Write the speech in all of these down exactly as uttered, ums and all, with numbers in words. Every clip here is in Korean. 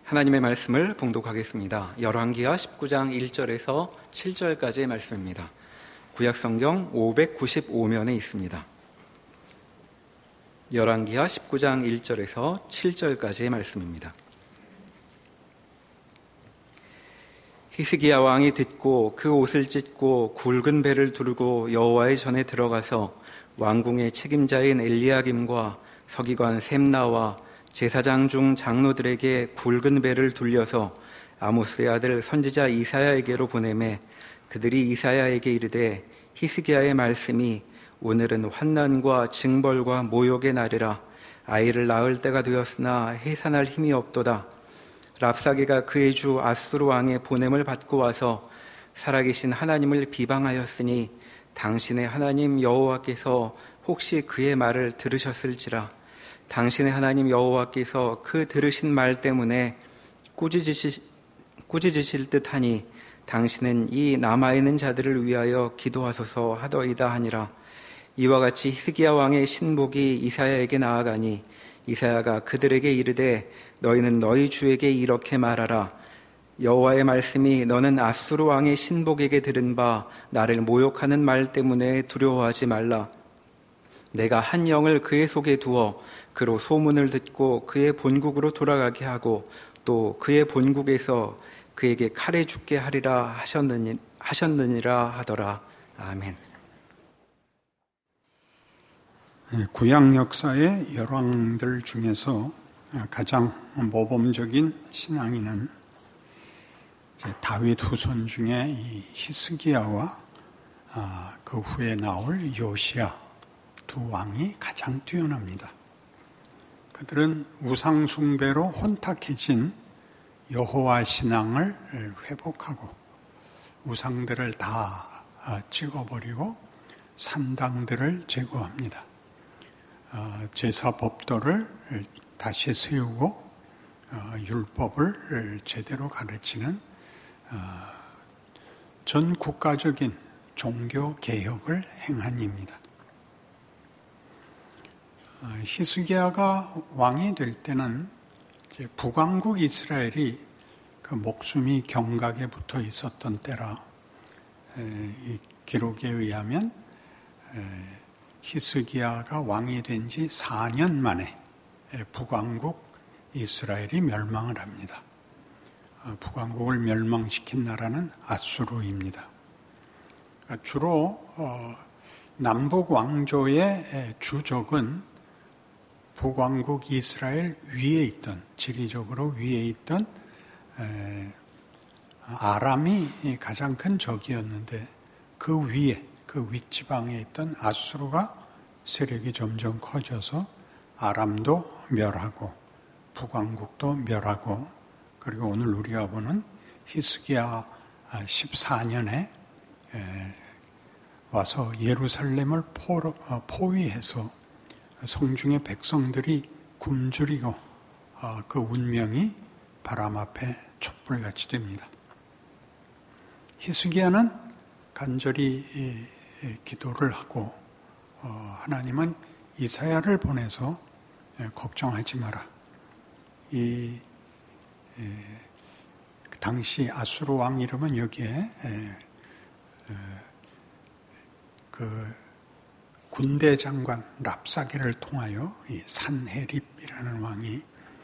하나님의 말씀을 봉독하겠습니다. 열왕기하 십구 장 일 절에서 칠 절까지의 말씀입니다. 구약성경 오백구십오 면에 있습니다. 열왕기하 십구 장 일 절에서 칠 절까지의 말씀입니다. 히스기야 왕이 듣고 그 옷을 찢고 굵은 배를 두르고 여호와의 전에 들어가서 왕궁의 책임자인 엘리야김과 서기관 셈나와 제사장 중 장로들에게 굵은 배를 둘려서 아모스의 아들 선지자 이사야에게로 보내매 그들이 이사야에게 이르되 히스기야의 말씀이 오늘은 환난과 징벌과 모욕의 날이라 아이를 낳을 때가 되었으나 해산할 힘이 없도다. 랍사게가 그의 주 아수르 왕의 보냄을 받고 와서 살아계신 하나님을 비방하였으니 당신의 하나님 여호와께서 혹시 그의 말을 들으셨을지라. 당신의 하나님 여호와께서 그 들으신 말 때문에 꾸짖으시, 꾸짖으실 듯하니 당신은 이 남아있는 자들을 위하여 기도하소서 하더이다 하니라. 이와 같이 히스기야 왕의 신복이 이사야에게 나아가니 이사야가 그들에게 이르되 너희는 너희 주에게 이렇게 말하라. 여호와의 말씀이 너는 아수르 왕의 신복에게 들은 바 나를 모욕하는 말 때문에 두려워하지 말라. 내가 한 영을 그의 속에 두어 그로 소문을 듣고 그의 본국으로 돌아가게 하고 또 그의 본국에서 그에게 칼에 죽게 하리라 하셨느니, 하셨느니라 하더라. 아멘. 구약 역사의 열왕들 중에서 가장 모범적인 신앙인은 다윗 후손 중에 이 히스기야와 그 후에 나올 요시야 두 왕이 가장 뛰어납니다. 그들은 우상 숭배로 혼탁해진 여호와 신앙을 회복하고 우상들을 다 찍어버리고 산당들을 제거합니다. 제사 법도를 다시 세우고 율법을 제대로 가르치는 전 국가적인 종교 개혁을 행한 입니다. 히스기야가 왕이 될 때는 이제 북왕국 이스라엘이 그 목숨이 경각에 붙어 있었던 때라 이 기록에 의하면 히스기야가 왕이 된 지 사 년 만에 북왕국 이스라엘이 멸망을 합니다. 북왕국을 멸망시킨 나라는 아수르입니다. 주로 남북 왕조의 주적은 북왕국 이스라엘 위에 있던, 지리적으로 위에 있던 아람이 가장 큰 적이었는데 그 위에, 그 윗지방에 있던 아수르가 세력이 점점 커져서 아람도 멸하고 북왕국도 멸하고 그리고 오늘 우리가 보는 히스기야 십사 년에 와서 예루살렘을 포위해서 성중의 백성들이 굶주리고 그 운명이 바람 앞에 촛불같이 됩니다. 히스기야는 간절히 기도를 하고 하나님은 이사야를 보내서 걱정하지 마라. 이 당시 아수르 왕 이름은 여기에 그 군대 장관 랍사게를 통하여 이 산헤립이라는 왕이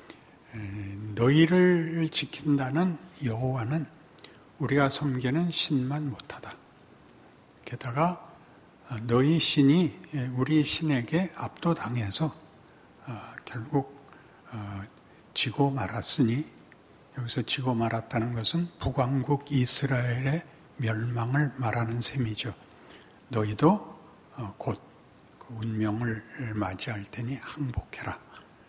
너희를 지킨다는 여호와는 우리가 섬기는 신만 못하다. 게다가 너희 신이 우리 신에게 압도당해서 결국 지고 말았으니 여기서 지고 말았다는 것은 북왕국 이스라엘의 멸망을 말하는 셈이죠. 너희도 곧 그 운명을 맞이할 테니 항복해라.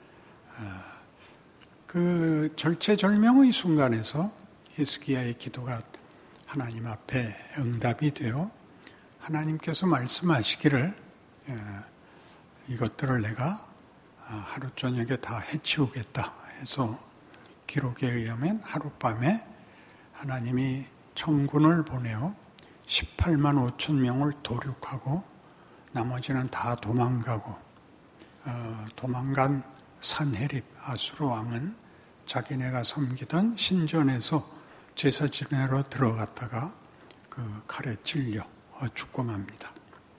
그 절체절명의 순간에서 히스기야의 기도가 하나님 앞에 응답이 되어 하나님께서 말씀하시기를 이것들을 내가 하루 저녁에 다 해치우겠다 해서 기록에 의하면 하룻밤에 하나님이 천군을 보내어 십팔만 오천 명을 도륙하고 나머지는 다 도망가고 어, 도망간 산헤립 아수르 왕은 자기네가 섬기던 신전에서 제사 지내러 들어갔다가 그 칼에 찔려 죽고 맙니다.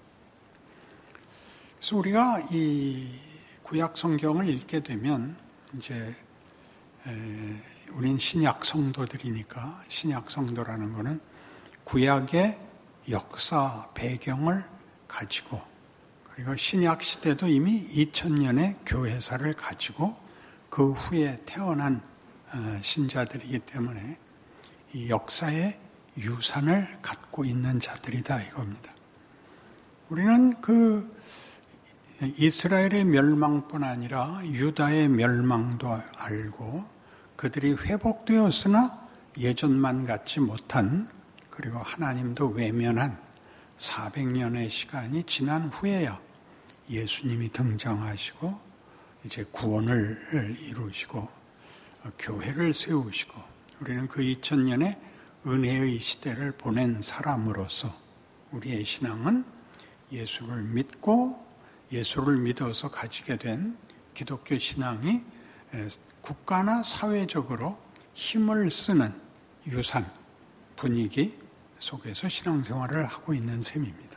그래서 우리가 이 구약 성경을 읽게 되면 이제 에, 우린 신약 성도들이니까 신약 성도라는 것은 구약의 역사 배경을 가지고 그리고 신약 시대도 이미 이천 년의 교회사를 가지고 그 후에 태어난 신자들이기 때문에 이 역사의 유산을 갖고 있는 자들이다 이겁니다. 우리는 그 이스라엘의 멸망뿐 아니라 유다의 멸망도 알고 그들이 회복되었으나 예전만 같지 못한 그리고 하나님도 외면한 사백 년의 시간이 지난 후에야 예수님이 등장하시고 이제 구원을 이루시고 교회를 세우시고 우리는 그 이천 년의 은혜의 시대를 보낸 사람으로서 우리의 신앙은 예수를 믿고 예수를 믿어서 가지게 된 기독교 신앙이 국가나 사회적으로 힘을 쓰는 유산, 분위기 속에서 신앙생활을 하고 있는 셈입니다.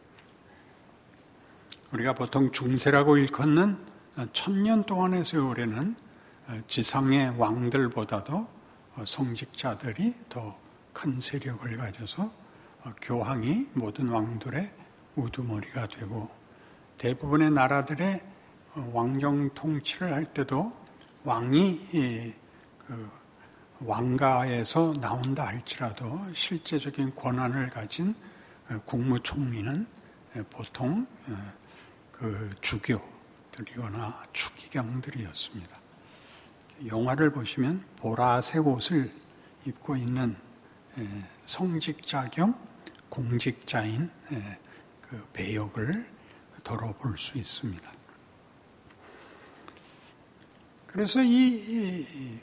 우리가 보통 중세라고 일컫는 천년 동안의 세월에는 지상의 왕들보다도 성직자들이 더 큰 세력을 가져서 교황이 모든 왕들의 우두머리가 되고 대부분의 나라들의 왕정 통치를 할 때도 왕이 그 왕가에서 나온다 할지라도 실제적인 권한을 가진 국무총리는 보통 그 주교들이거나 추기경들이었습니다. 영화를 보시면 보라색 옷을 입고 있는 성직자 겸 공직자인 그 배역을 더러 볼 수 있습니다. 그래서 이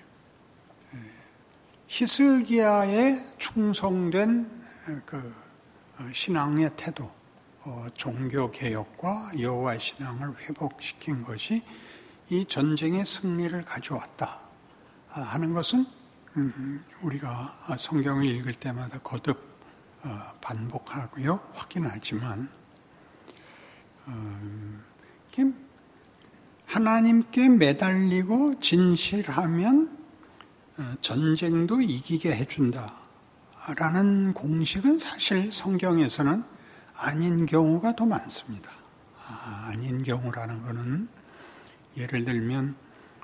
히스기야에 충성된 그 신앙의 태도, 종교 개혁과 여호와 신앙을 회복시킨 것이 이 전쟁의 승리를 가져왔다 하는 것은 우리가 성경을 읽을 때마다 거듭 반복하고요 확인하지만 하나님께 매달리고 진실하면 전쟁도 이기게 해준다라는 공식은 사실 성경에서는 아닌 경우가 더 많습니다. 아닌 경우라는 것은 예를 들면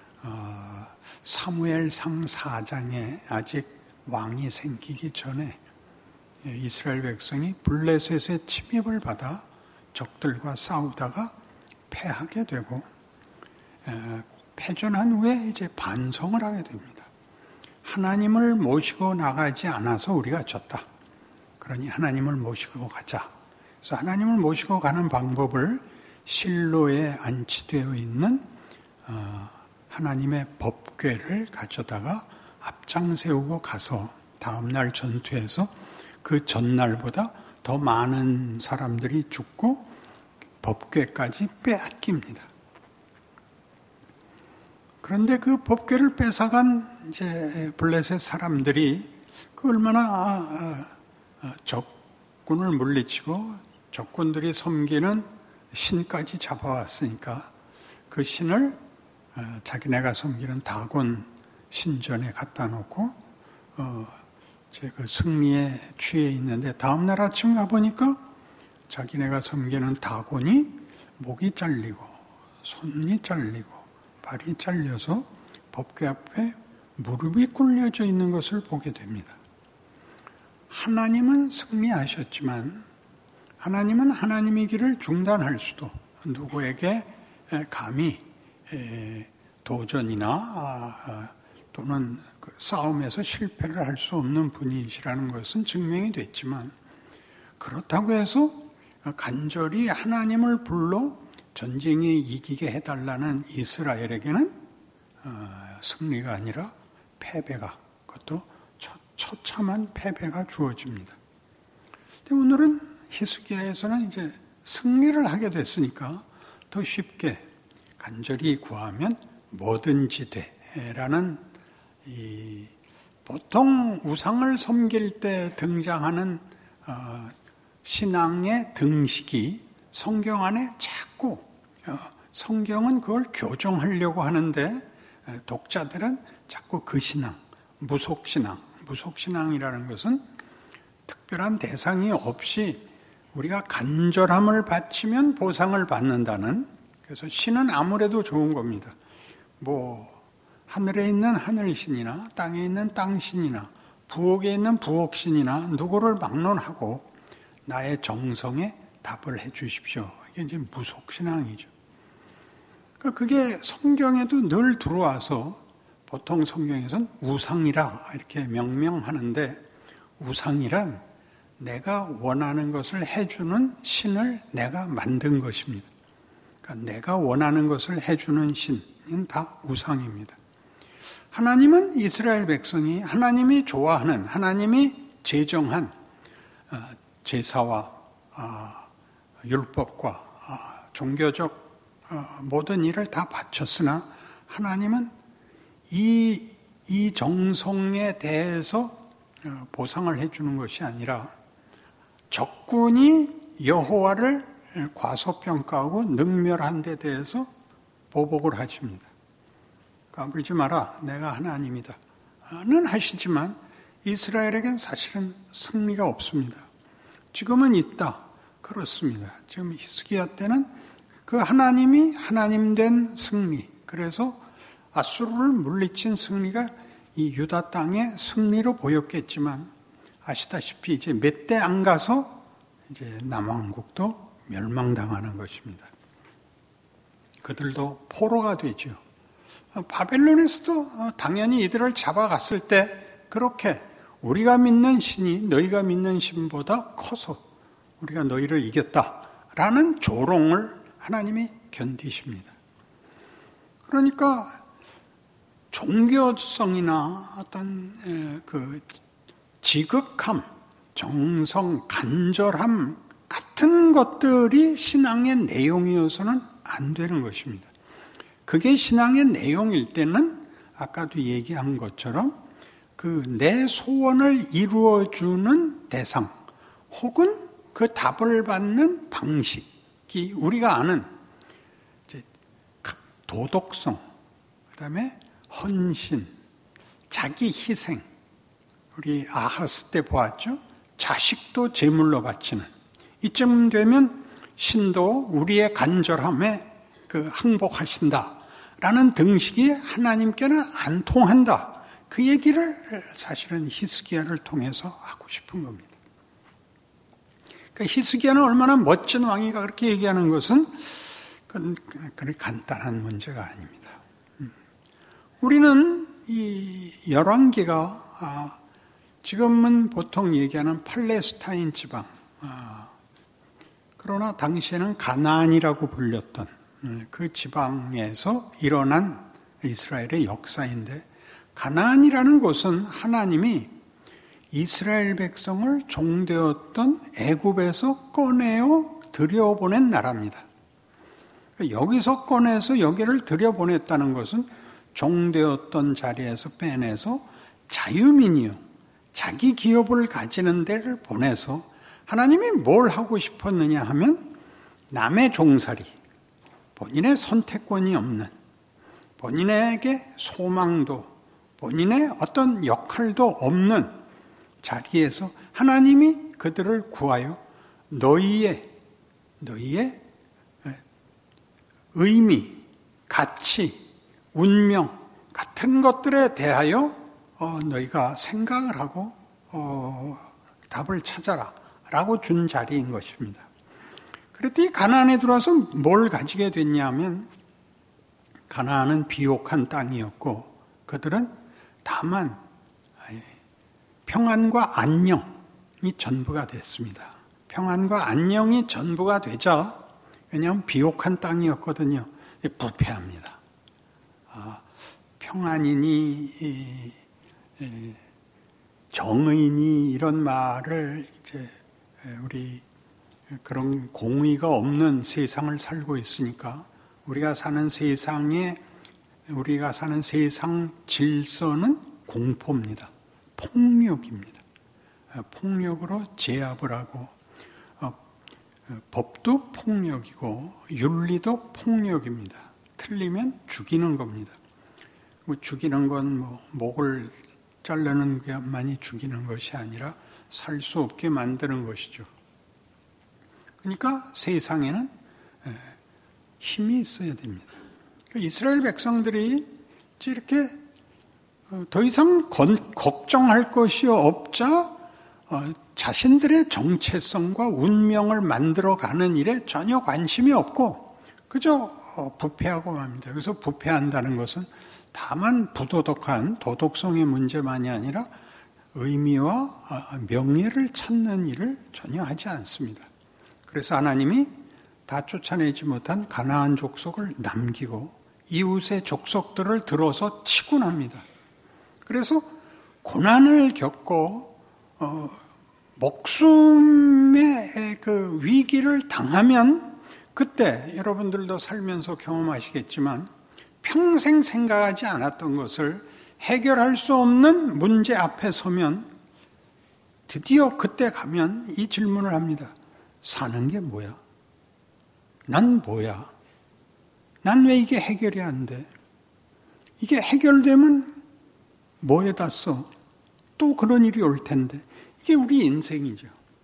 사무엘상 사 장에 아직 왕이 생기기 전에 이스라엘 백성이 블레셋의 침입을 받아 적들과 싸우다가 패하게 되고 패전한 후에 이제 반성을 하게 됩니다. 하나님을 모시고 나가지 않아서 우리가 졌다. 그러니 하나님을 모시고 가자. 그래서 하나님을 모시고 가는 방법을 실로에 안치되어 있는 하나님의 법궤를 가져다가 앞장 세우고 가서 다음날 전투에서 그 전날보다 더 많은 사람들이 죽고 법궤까지 빼앗깁니다. 그런데 그 법궤를 뺏어간 이제 블레셋 사람들이 그 얼마나 적군을 물리치고 적군들이 섬기는 신까지 잡아왔으니까 그 신을 자기네가 섬기는 다곤 신전에 갖다 놓고 어, 제 그 승리에 취해 있는데 다음날 아침 가보니까 자기네가 섬기는 다곤이 목이 잘리고 손이 잘리고 발이 잘려서 법궤 앞에 무릎이 꿇려져 있는 것을 보게 됩니다. 하나님은 승리하셨지만 하나님은 하나님의 길을 중단할 수도 누구에게 감히 도전이나 또는 싸움에서 실패를 할 수 없는 분이시라는 것은 증명이 됐지만 그렇다고 해서 간절히 하나님을 불러 전쟁에 이기게 해달라는 이스라엘에게는 승리가 아니라 패배가, 그것도 처참한 패배가 주어집니다. 근데 오늘은 히스기야에서는 이제 승리를 하게 됐으니까 더 쉽게 간절히 구하면 뭐든지 돼라는 이 보통 우상을 섬길 때 등장하는 어, 신앙의 등식이 성경 안에 자꾸 어, 성경은 그걸 교정하려고 하는데 독자들은 자꾸 그 신앙, 무속신앙, 무속신앙이라는 것은 특별한 대상이 없이 우리가 간절함을 바치면 보상을 받는다는, 그래서 신은 아무래도 좋은 겁니다. 뭐 하늘에 있는 하늘신이나 땅에 있는 땅신이나 부엌에 있는 부엌신이나 누구를 막론하고 나의 정성에 답을 해 주십시오. 이게 이제 무속신앙이죠. 그게 성경에도 늘 들어와서 보통 성경에서는 우상이라 이렇게 명명하는데, 우상이란 내가 원하는 것을 해주는 신을 내가 만든 것입니다. 그러니까 내가 원하는 것을 해주는 신은 다 우상입니다. 하나님은 이스라엘 백성이 하나님이 좋아하는, 하나님이 제정한 제사와 율법과 종교적 모든 일을 다 바쳤으나 하나님은 이, 이 정성에 대해서 보상을 해주는 것이 아니라 적군이 여호와를 과소평가하고 능멸한 데 대해서 보복을 하십니다. 까불지 마라, 내가 하나님이다 는 하시지만 이스라엘에겐 사실은 승리가 없습니다. 지금은 있다, 그렇습니다. 지금 히스기야 때는 그 하나님이 하나님 된 승리, 그래서 아수르를 물리친 승리가 이 유다 땅의 승리로 보였겠지만 아시다시피 이제 몇 대 안 가서 이제 남왕국도 멸망당하는 것입니다. 그들도 포로가 되죠. 바벨론에서도 당연히 이들을 잡아갔을 때 그렇게 우리가 믿는 신이 너희가 믿는 신보다 커서 우리가 너희를 이겼다라는 조롱을 하나님이 견디십니다. 그러니까 종교성이나 어떤 그 지극함, 정성, 간절함 같은 것들이 신앙의 내용이어서는 안 되는 것입니다. 그게 신앙의 내용일 때는 아까도 얘기한 것처럼 그 내 소원을 이루어주는 대상 혹은 그 답을 받는 방식이 우리가 아는 이제 도덕성, 그 다음에 헌신, 자기 희생, 우리 아하스 때 보았죠? 자식도 제물로 바치는, 이쯤 되면 신도 우리의 간절함에 그 항복하신다라는 등식이 하나님께는 안 통한다. 그 얘기를 사실은 히스기야를 통해서 하고 싶은 겁니다. 그러니까 히스기야는 얼마나 멋진 왕이가 그렇게 얘기하는 것은 그렇게 간단한 문제가 아닙니다. 우리는 이 열왕기가 지금은 보통 얘기하는 팔레스타인 지방, 그러나 당시에는 가나안이라고 불렸던 그 지방에서 일어난 이스라엘의 역사인데, 가나안이라는 곳은 하나님이 이스라엘 백성을 종되었던 애굽에서 꺼내어 들여보낸 나라입니다. 여기서 꺼내서 여기를 들여보냈다는 것은 종되었던 자리에서 빼내서 자유민이요, 자기 기업을 가지는 데를 보내서 하나님이 뭘 하고 싶었느냐 하면 남의 종살이, 본인의 선택권이 없는, 본인에게 소망도, 본인의 어떤 역할도 없는 자리에서 하나님이 그들을 구하여 너희의, 너희의 의미, 가치, 운명 같은 것들에 대하여 어, 너희가 생각을 하고 어, 답을 찾아라 라고 준 자리인 것입니다. 그랬더니 가나안에 들어와서 뭘 가지게 됐냐면, 가나안은 비옥한 땅이었고 그들은 다만 평안과 안녕이 전부가 됐습니다. 평안과 안녕이 전부가 되자, 왜냐하면 비옥한 땅이었거든요. 부패합니다. 아, 평안이니 정의니 이런 말을 이제 우리 그런 공의가 없는 세상을 살고 있으니까 우리가 사는 세상에 우리가 사는 세상 질서는 공포입니다. 폭력입니다. 폭력으로 제압을 하고 어, 법도 폭력이고 윤리도 폭력입니다. 틀리면 죽이는 겁니다. 뭐 죽이는 건 뭐 목을 자르는 것만이 죽이는 것이 아니라 살 수 없게 만드는 것이죠. 그러니까 세상에는 힘이 있어야 됩니다. 이스라엘 백성들이 이렇게 더 이상 걱정할 것이 없자 자신들의 정체성과 운명을 만들어가는 일에 전혀 관심이 없고 그저 부패하고 맙니다. 그래서 부패한다는 것은 다만 부도덕한 도덕성의 문제만이 아니라 의미와 명예를 찾는 일을 전혀 하지 않습니다. 그래서 하나님이 다 쫓아내지 못한 가나안 족속을 남기고 이웃의 족속들을 들어서 치군합니다. 그래서 고난을 겪고 어, 목숨의 그 위기를 당하면 그때 여러분들도 살면서 경험하시겠지만 평생 생각하지 않았던 것을 해결할 수 없는 문제 앞에 서면 드디어 그때 가면 이 질문을 합니다. 사는 게 뭐야? 난 뭐야? 난 왜 이게 해결이 안 돼? 이게 해결되면 뭐에다 써? 또 그런 일이 올 텐데. 이게 우리 인생이죠.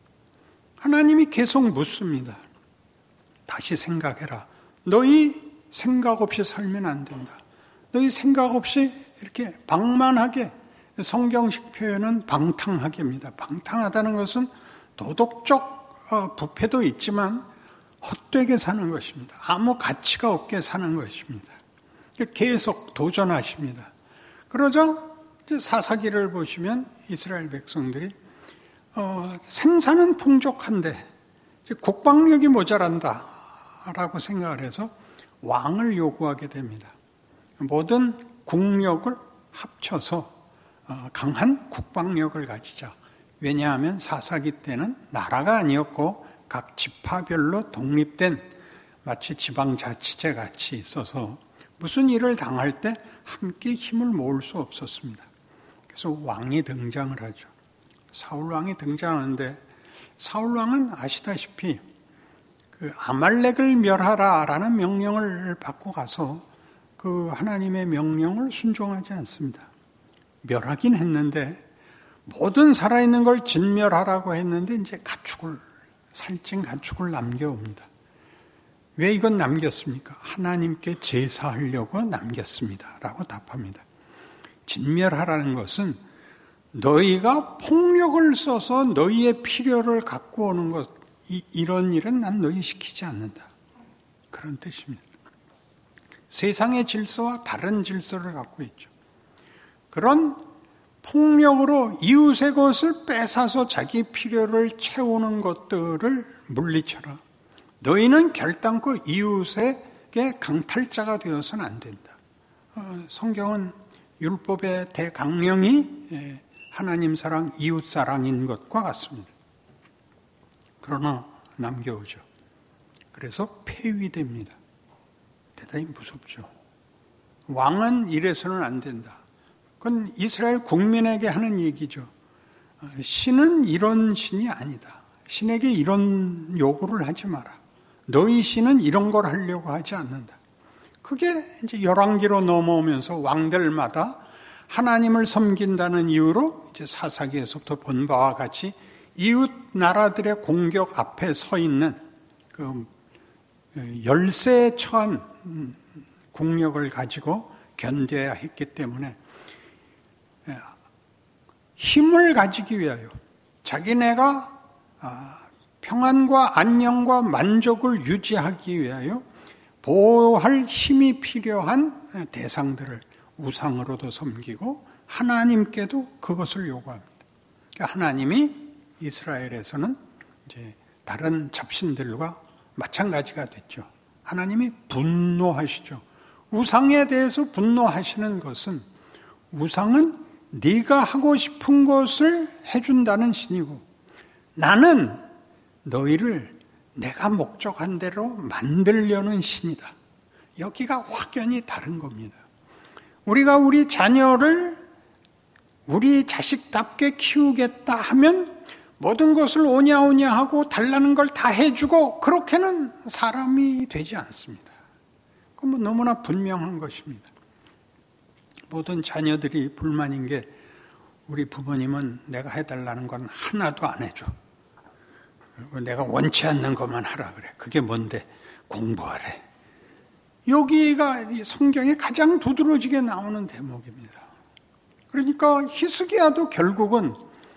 하나님이 계속 묻습니다. 다시 생각해라. 너희 생각 없이 살면 안 된다. 너희 생각 없이 이렇게 방만하게, 성경식 표현은 방탕하게입니다. 방탕하다는 것은 도덕적 부패도 있지만 헛되게 사는 것입니다. 아무 가치가 없게 사는 것입니다. 계속 도전하십니다. 그러자 사사기를 보시면 이스라엘 백성들이 어, 생산은 풍족한데 국방력이 모자란다 라고 생각을 해서 왕을 요구하게 됩니다. 모든 국력을 합쳐서 강한 국방력을 가지자. 왜냐하면 사사기 때는 나라가 아니었고 각 지파별로 독립된 마치 지방자치제 같이 있어서 무슨 일을 당할 때 함께 힘을 모을 수 없었습니다. 그래서 왕이 등장을 하죠. 사울 왕이 등장하는데 사울 왕은 아시다시피 그 아말렉을 멸하라라는 명령을 받고 가서 그 하나님의 명령을 순종하지 않습니다. 멸하긴 했는데 모든 살아있는 걸 진멸하라고 했는데 이제 가축을 살찐 가축을 남겨옵니다. 왜 이건 남겼습니까? 하나님께 제사하려고 남겼습니다. 라고 답합니다. 진멸하라는 것은 너희가 폭력을 써서 너희의 필요를 갖고 오는 것, 이, 이런 일은 난 너희 시키지 않는다. 그런 뜻입니다. 세상의 질서와 다른 질서를 갖고 있죠. 그런 폭력으로 이웃의 것을 뺏어서 자기 필요를 채우는 것들을 물리쳐라. 너희는 결단코 이웃에게 강탈자가 되어서는 안 된다. 어, 성경은 율법의 대강령이 하나님 사랑, 이웃 사랑인 것과 같습니다. 그러나 남겨오죠. 그래서 폐위됩니다. 대단히 무섭죠. 왕은 이래서는 안 된다. 그건 이스라엘 국민에게 하는 얘기죠. 신은 이런 신이 아니다. 신에게 이런 요구를 하지 마라. 너희 신은 이런 걸 하려고 하지 않는다. 그게 이제 열왕기로 넘어오면서 왕들마다 하나님을 섬긴다는 이유로 이제 사사기에서부터 본 바와 같이 이웃 나라들의 공격 앞에 서 있는 그 열세에 처한 국력을 가지고 견뎌야 했기 때문에 힘을 가지기 위하여 자기네가 평안과 안녕과 만족을 유지하기 위하여 보호할 힘이 필요한 대상들을 우상으로도 섬기고 하나님께도 그것을 요구합니다. 그러니까 하나님이 이스라엘에서는 이제 다른 잡신들과 마찬가지가 됐죠. 하나님이 분노하시죠. 우상에 대해서 분노하시는 것은 우상은 네가 하고 싶은 것을 해준다는 신이고 나는 너희를 내가 목적한 대로 만들려는 신이다. 여기가 확연히 다른 겁니다. 우리가 우리 자녀를 우리 자식답게 키우겠다 하면 모든 것을 오냐오냐 하고 달라는 걸 다 해주고 그렇게는 사람이 되지 않습니다. 그건 뭐 너무나 분명한 것입니다. 모든 자녀들이 불만인 게 우리 부모님은 내가 해달라는 건 하나도 안 해줘. 그리고 내가 원치 않는 것만 하라 그래. 그게 뭔데? 공부하래. 여기가 성경에 가장 두드러지게 나오는 대목입니다. 그러니까 히스기야도 결국은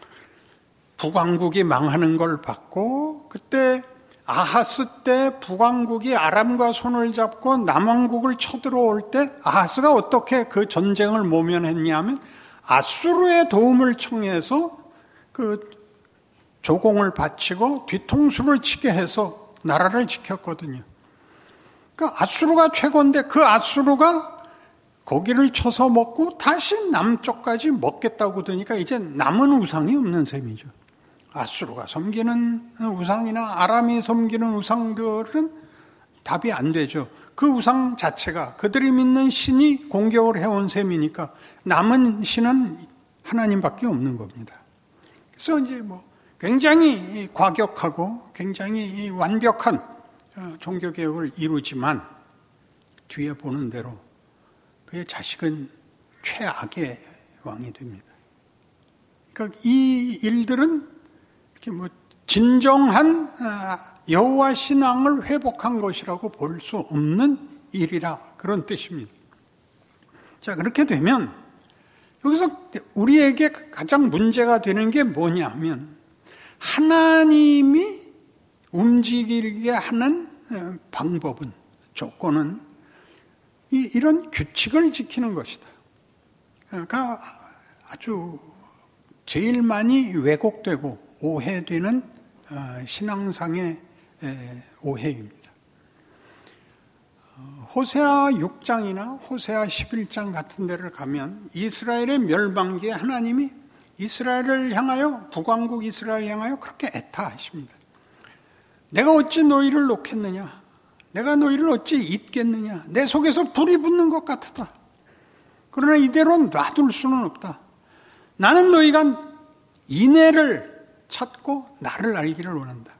북왕국이 망하는 걸 봤고, 그때 아하스 때 북왕국이 아람과 손을 잡고 남왕국을 쳐들어올 때 아하스가 어떻게 그 전쟁을 모면했냐면 아수르의 도움을 청해서 그 조공을 바치고 뒤통수를 치게 해서 나라를 지켰거든요. 그러니까 아수르가 최고인데 그 아수르가 고기를 쳐서 먹고 다시 남쪽까지 먹겠다고 그러니까 이제 남은 우상이 없는 셈이죠. 아수르가 섬기는 우상이나 아람이 섬기는 우상들은 답이 안 되죠. 그 우상 자체가 그들이 믿는 신이 공격을 해온 셈이니까 남은 신은 하나님밖에 없는 겁니다. 그래서 이제 뭐 굉장히 과격하고 굉장히 완벽한 종교개혁을 이루지만 뒤에 보는 대로 그의 자식은 최악의 왕이 됩니다. 그러니까 이 일들은 이렇게 뭐 진정한 여호와 신앙을 회복한 것이라고 볼 수 없는 일이라 그런 뜻입니다. 자, 그렇게 되면 여기서 우리에게 가장 문제가 되는 게 뭐냐면 하나님이 움직이게 하는 방법은, 조건은 이, 이런 규칙을 지키는 것이다. 그러니까 아주 제일 많이 왜곡되고 오해되는 신앙상의 오해입니다. 호세아 육 장이나 호세아 십일 장 같은 데를 가면 이스라엘의 멸망기에 하나님이 이스라엘을 향하여, 북왕국 이스라엘을 향하여 그렇게 애타하십니다. 내가 어찌 너희를 놓겠느냐? 내가 너희를 어찌 잊겠느냐? 내 속에서 불이 붙는 것 같다. 그러나 이대로 놔둘 수는 없다. 나는 너희가 인애를 찾고 나를 알기를 원한다.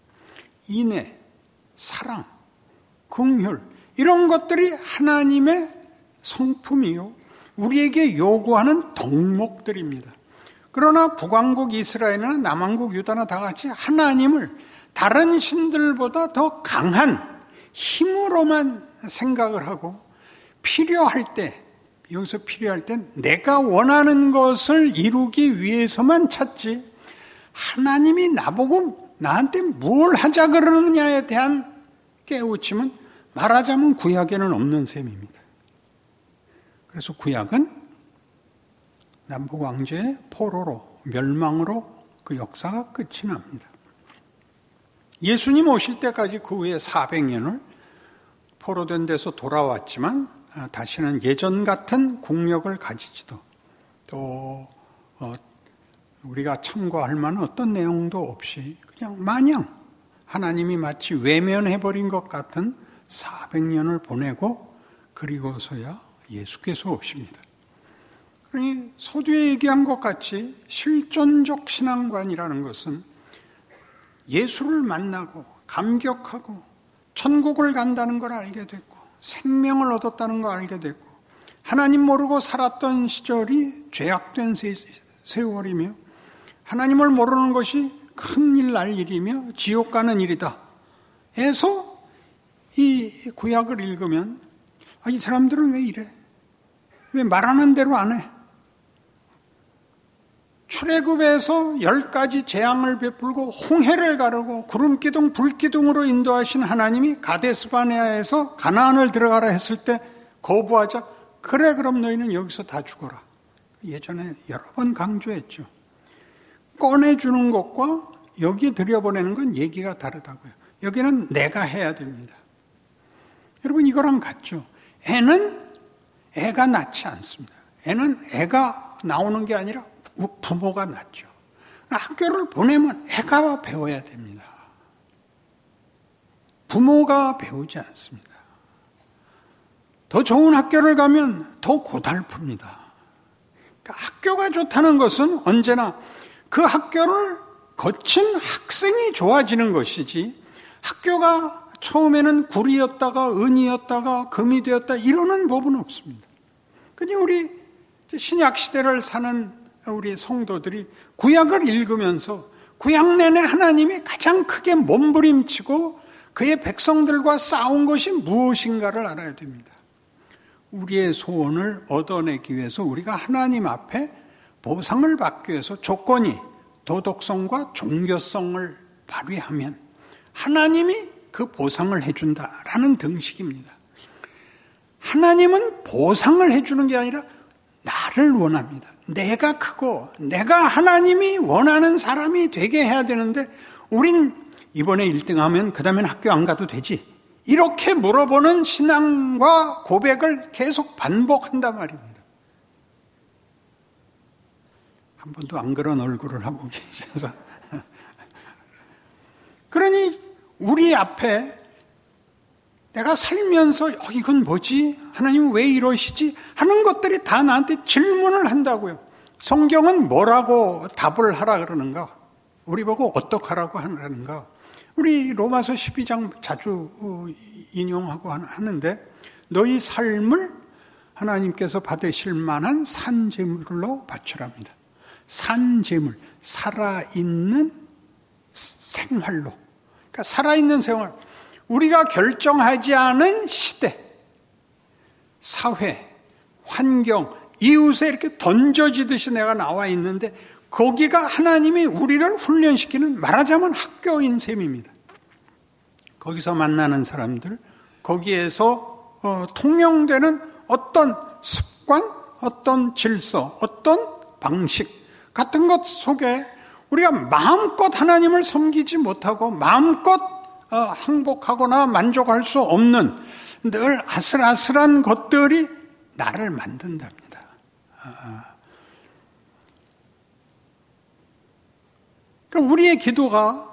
인애, 사랑, 긍휼 이런 것들이 하나님의 성품이요, 우리에게 요구하는 덕목들입니다. 그러나 북왕국 이스라엘이나 남왕국 유다나 다 같이 하나님을 다른 신들보다 더 강한 힘으로만 생각을 하고 필요할 때, 여기서 필요할 때 내가 원하는 것을 이루기 위해서만 찾지 하나님이 나보고 나한테 뭘 하자 그러느냐에 대한 깨우침은 말하자면 구약에는 없는 셈입니다. 그래서 구약은 남북 왕조의 포로로, 멸망으로 그 역사가 끝이 납니다. 예수님 오실 때까지 그 후에 사백 년을 포로된 데서 돌아왔지만 다시는 예전 같은 국력을 가지지도, 또 우리가 참고할 만한 어떤 내용도 없이 그냥 마냥 하나님이 마치 외면해버린 것 같은 사백 년을 보내고 그리고서야 예수께서 오십니다. 그러니 서두에 얘기한 것 같이 실존적 신앙관이라는 것은 예수를 만나고 감격하고 천국을 간다는 걸 알게 됐고 생명을 얻었다는 걸 알게 됐고 하나님 모르고 살았던 시절이 죄악된 세월이며 하나님을 모르는 것이 큰일 날 일이며 지옥 가는 일이다 해서 이 구약을 읽으면 아, 이 사람들은 왜 이래? 왜 말하는 대로 안 해? 출애굽에서 열 가지 재앙을 베풀고 홍해를 가르고 구름기둥 불기둥으로 인도하신 하나님이 가데스바네아에서 가나안을 들어가라 했을 때 거부하자. 그래, 그럼 너희는 여기서 다 죽어라. 예전에 여러 번 강조했죠. 꺼내주는 것과 여기 들여보내는 건 얘기가 다르다고요. 여기는 내가 해야 됩니다. 여러분, 이거랑 같죠. 애는 애가 낳지 않습니다. 애는 애가 나오는 게 아니라 부모가 낳죠. 학교를 보내면 애가 배워야 됩니다. 부모가 배우지 않습니다. 더 좋은 학교를 가면 더 고달픕니다. 그러니까 학교가 좋다는 것은 언제나 그 학교를 거친 학생이 좋아지는 것이지, 학교가 처음에는 구리였다가 은이었다가 금이 되었다 이러는 법은 없습니다. 그냥 우리 신약 시대를 사는 우리 성도들이 구약을 읽으면서 구약 내내 하나님이 가장 크게 몸부림치고 그의 백성들과 싸운 것이 무엇인가를 알아야 됩니다. 우리의 소원을 얻어내기 위해서 우리가 하나님 앞에 보상을 받기 위해서 조건이 도덕성과 종교성을 발휘하면 하나님이 그 보상을 해준다라는 등식입니다. 하나님은 보상을 해주는 게 아니라 나를 원합니다. 내가 크고 내가 하나님이 원하는 사람이 되게 해야 되는데 우린 이번에 일 등 하면 그 다음엔 학교 안 가도 되지, 이렇게 물어보는 신앙과 고백을 계속 반복한단 말입니다. 한 번도 안 그런 얼굴을 하고 계셔서 그러니 우리 앞에 내가 살면서 어, 이건 뭐지? 하나님 왜 이러시지? 하는 것들이 다 나한테 질문을 한다고요. 성경은 뭐라고 답을 하라 그러는가? 우리 보고 어떡하라고 하는가? 우리 로마서 십이 장 자주 인용하고 하는데, 너희 삶을 하나님께서 받으실 만한 산제물로 바치랍니다. 산제물, 살아있는 생활로. 그러니까 살아있는 생활. 우리가 결정하지 않은 시대, 사회, 환경, 이웃에 이렇게 던져지듯이 내가 나와 있는데 거기가 하나님이 우리를 훈련시키는, 말하자면 학교인 셈입니다. 거기서 만나는 사람들, 거기에서 어, 통용되는 어떤 습관, 어떤 질서, 어떤 방식 같은 것 속에 우리가 마음껏 하나님을 섬기지 못하고 마음껏 어, 항복하거나 만족할 수 없는 늘 아슬아슬한 것들이 나를 만든답니다. 아. 그러니까 우리의 기도가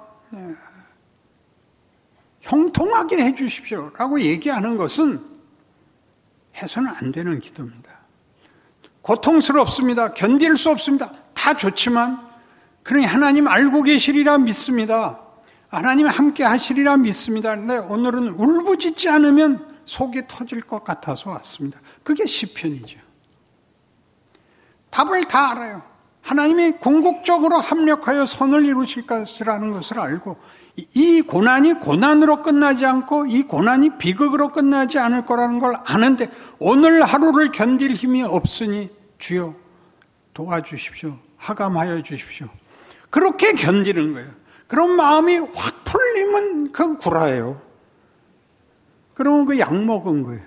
형통하게 해 주십시오라고 얘기하는 것은 해서는 안 되는 기도입니다. 고통스럽습니다. 견딜 수 없습니다. 다 좋지만 그러니 하나님 알고 계시리라 믿습니다. 하나님 함께 하시리라 믿습니다. 그런데 오늘은 울부짖지 않으면 속이 터질 것 같아서 왔습니다. 그게 시편이죠. 답을 다 알아요. 하나님이 궁극적으로 합력하여 선을 이루실 것이라는 것을 알고, 이 고난이 고난으로 끝나지 않고 이 고난이 비극으로 끝나지 않을 거라는 걸 아는데 오늘 하루를 견딜 힘이 없으니 주여 도와주십시오. 하감하여 주십시오. 그렇게 견디는 거예요. 그런 마음이 확 풀리면 그건 구라예요. 그러면 그 약 먹은 거예요.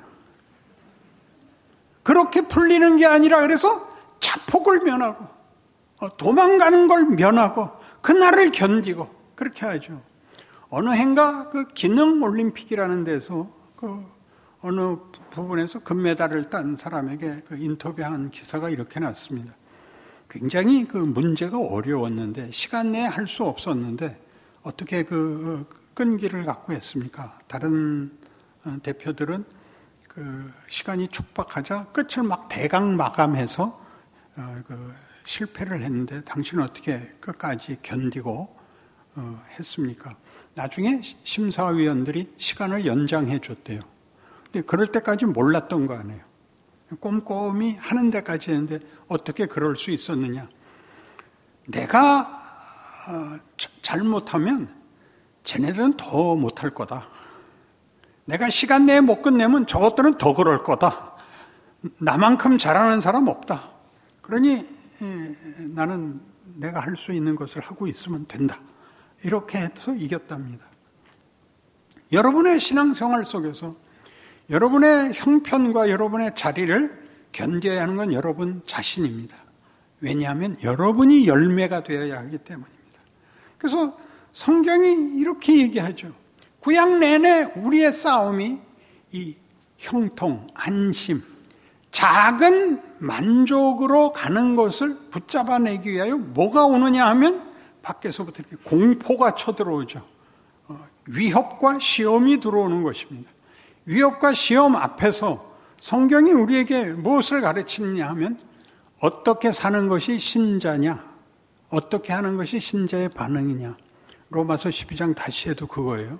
그렇게 풀리는 게 아니라, 그래서 자폭을 면하고 도망가는 걸 면하고 그날을 견디고 그렇게 하죠. 어느 해인가 그 기능 올림픽이라는 데서 그 어느 부분에서 금메달을 딴 사람에게 그 인터뷰한 기사가 이렇게 났습니다. 굉장히 그 문제가 어려웠는데 시간 내에 할 수 없었는데 어떻게 그 끈기를 갖고 했습니까? 다른 대표들은 그 시간이 촉박하자 끝을 막 대강 마감해서 그 실패를 했는데 당신은 어떻게 끝까지 견디고 했습니까? 나중에 심사위원들이 시간을 연장해 줬대요. 근데 그럴 때까지 몰랐던 거 아니에요. 꼼꼼히 하는 데까지 했는데 어떻게 그럴 수 있었느냐? 내가 어, 잘못하면 쟤네들은 더 못할 거다. 내가 시간 내에 못 끝내면 저것들은 더 그럴 거다. 나만큼 잘하는 사람 없다. 그러니 에, 나는 내가 할 수 있는 것을 하고 있으면 된다. 이렇게 해서 이겼답니다. 여러분의 신앙생활 속에서 여러분의 형편과 여러분의 자리를 견뎌야 하는 건 여러분 자신입니다. 왜냐하면 여러분이 열매가 되어야 하기 때문입니다. 그래서 성경이 이렇게 얘기하죠. 구약 내내 우리의 싸움이 이 형통, 안심, 작은 만족으로 가는 것을 붙잡아내기 위하여 뭐가 오느냐 하면 밖에서부터 이렇게 공포가 쳐들어오죠. 어, 위협과 시험이 들어오는 것입니다. 위협과 시험 앞에서 성경이 우리에게 무엇을 가르치느냐 하면 어떻게 사는 것이 신자냐? 어떻게 하는 것이 신자의 반응이냐? 로마서 십이 장 다시 해도 그거예요.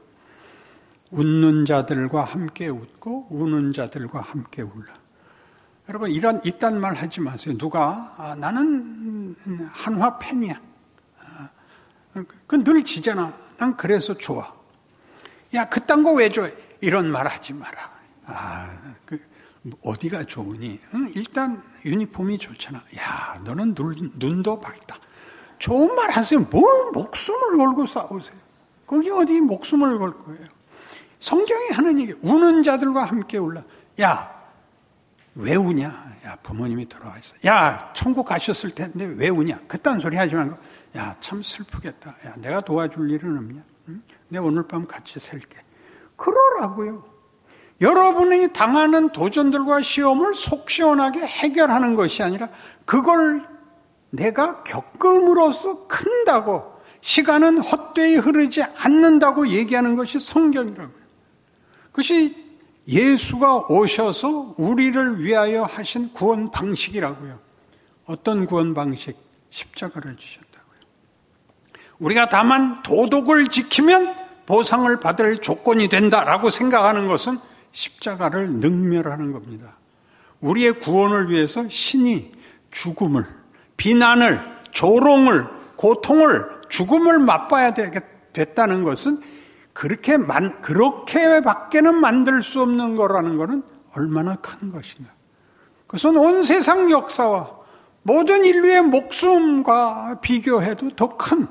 웃는 자들과 함께 웃고 우는 자들과 함께 울라. 여러분, 이런 이딴 말 하지 마세요. 누가 아, 나는 한화 팬이야. 아, 그 늘 지잖아. 난 그래서 좋아. 야, 그딴 거 왜 좋아해? 이런 말 하지 마라. 아, 그 어디가 좋으니? 응? 일단 유니폼이 좋잖아. 야, 너는 눈, 눈도 밝다. 좋은 말 하세요. 뭘 목숨을 걸고 싸우세요? 거기 어디 목숨을 걸 거예요? 성경이 하는 얘기, 우는 자들과 함께 울라. 야, 왜 우냐? 야, 부모님이 돌아가셨어. 야, 천국 가셨을 텐데 왜 우냐? 그딴 소리 하지 말고, 야, 참 슬프겠다. 야, 내가 도와줄 일은 없냐? 응? 내가 오늘 밤 같이 셀게. 그러라고요. 여러분이 당하는 도전들과 시험을 속 시원하게 해결하는 것이 아니라 그걸 내가 겪음으로써 큰다고, 시간은 헛되이 흐르지 않는다고 얘기하는 것이 성경이라고요. 그것이 예수가 오셔서 우리를 위하여 하신 구원 방식이라고요. 어떤 구원 방식? 십자가를 지셨다고요. 우리가 다만 도덕을 지키면 보상을 받을 조건이 된다라고 생각하는 것은 십자가를 능멸하는 겁니다. 우리의 구원을 위해서 신이 죽음을, 비난을, 조롱을, 고통을, 죽음을 맛봐야 됐다는 것은 그렇게 만, 그렇게밖에는 만들 수 없는 거라는 것은 얼마나 큰 것인가. 그것은 온 세상 역사와 모든 인류의 목숨과 비교해도 더 큰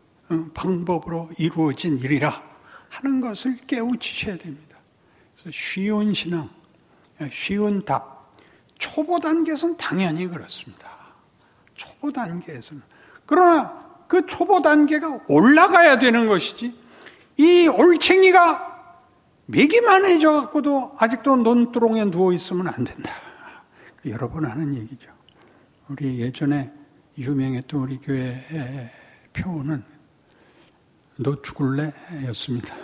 방법으로 이루어진 일이라 하는 것을 깨우치셔야 됩니다. 그래서 쉬운 신앙, 쉬운 답, 초보 단계에서는 당연히 그렇습니다. 초보 단계에서는. 그러나 그 초보 단계가 올라가야 되는 것이지, 이 올챙이가 맥이만 해져 갖고도 아직도 논두렁에 누워 있으면 안 된다. 여러 번 하는 얘기죠. 우리 예전에 유명했던 우리 교회의 표어는 너 죽을래? 였습니다.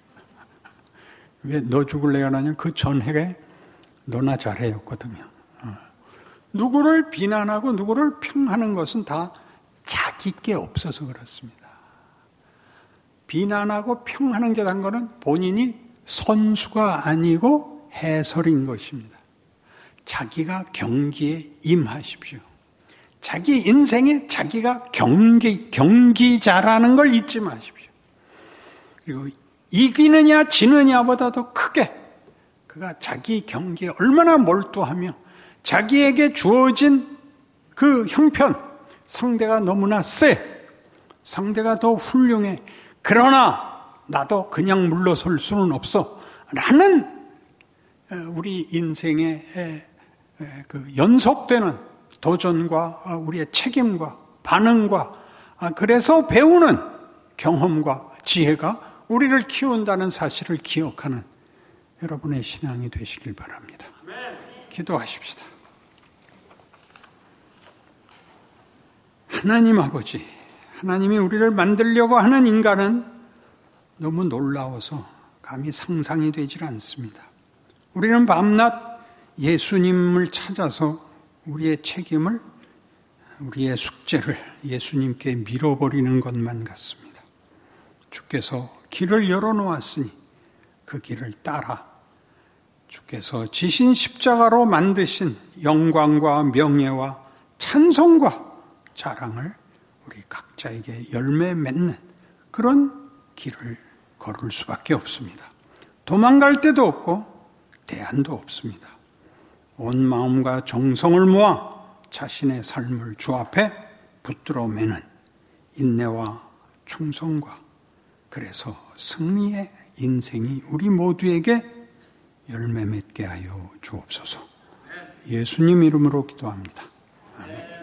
왜 너 죽을래가 나냐면 그 전해에 너나 잘해 였거든요. 누구를 비난하고 누구를 평하는 것은 다 자기 게 없어서 그렇습니다. 비난하고 평하는 게 단 거는 본인이 선수가 아니고 해설인 것입니다. 자기가 경기에 임하십시오. 자기 인생에 자기가 경기, 경기자라는 걸 잊지 마십시오. 그리고 이기느냐 지느냐보다도 크게 그가 자기 경기에 얼마나 몰두하며 자기에게 주어진 그 형편, 상대가 너무나 세, 상대가 더 훌륭해, 그러나 나도 그냥 물러설 수는 없어 라는 우리 인생의 그 연속되는 도전과 우리의 책임과 반응과 그래서 배우는 경험과 지혜가 우리를 키운다는 사실을 기억하는 여러분의 신앙이 되시길 바랍니다. 기도하십시다. 하나님 아버지, 하나님이 우리를 만들려고 하는 인간은 너무 놀라워서 감히 상상이 되질 않습니다. 우리는 밤낮 예수님을 찾아서 우리의 책임을, 우리의 숙제를 예수님께 밀어버리는 것만 같습니다. 주께서 길을 열어놓았으니 그 길을 따라 주께서 지신 십자가로 만드신 영광과 명예와 찬송과 자랑을 우리 각자에게 열매 맺는 그런 길을 걸을 수밖에 없습니다. 도망갈 데도 없고 대안도 없습니다. 온 마음과 정성을 모아 자신의 삶을 주 앞에 붙들어 매는 인내와 충성과 그래서 승리의 인생이 우리 모두에게 열매 맺게 하여 주옵소서. 예수님 이름으로 기도합니다. 아멘.